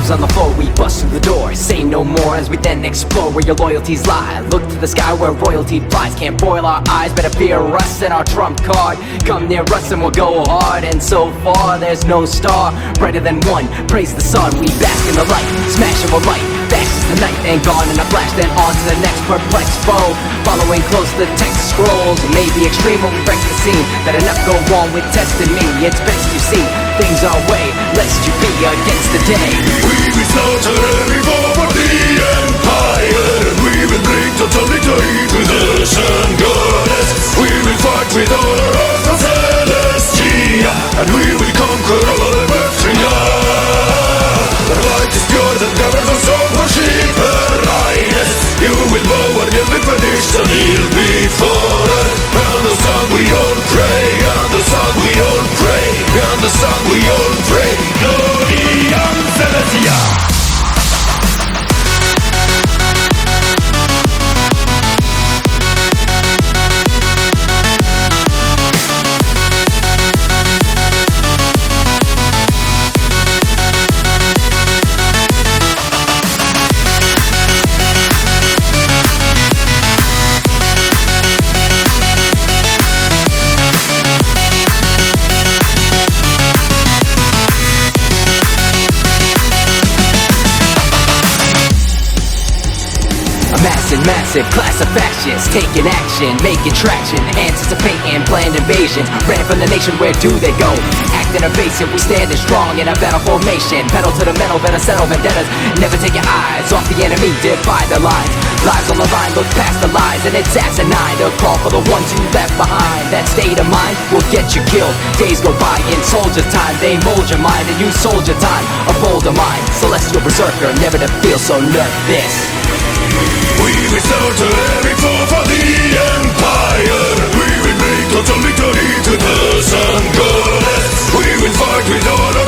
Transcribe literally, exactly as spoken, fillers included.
Shackles on the floor, we bust through the door. Say no more as we then explore where your loyalties lie. Look to the sky where royalty flies. Can't boil our eyes, better fear us and our trump card. Come near us and we'll go hard. And so far there's no star brighter than one. Praise the sun, we bask in the light. Smash of a light, fast as the night. And gone in a flash, then on to the next perplexed foe. Following close the text scrolls. It may be extreme when we break the scene. That enough go on with testing me. It's best you see things our way, lest you be against the day. We will slaughter every form of the empire, and we will bring total victory to the sun goddess. We will fight with all our hearts for Celestia, and we will conquer all of Earthria. The light is pure that governs us all, worship her highness. You will bow and give the prediction he'll be for us. And the sun we all pray, and the sun we all pray, and the sun we all pray. Glory and Celestia. Massive, massive class of fascists taking action, making traction, anticipating planned invasions. Ran from the nation, where do they go? Acting evasive, we standing strong in a battle formation. Pedal to the metal, better settle vendettas. Never take your eyes off the enemy, divide the lines. Lives on the line, look past the lies, and it's asinine to call for the ones you left behind. That state of mind will get you killed. Days go by in soldier time, they mold your mind and you soldier time. A bolder mind, celestial berserker, never to feel so nervous. We will slaughter every foe for the empire. We will bring total victory to the sun goddess. We will fight with all our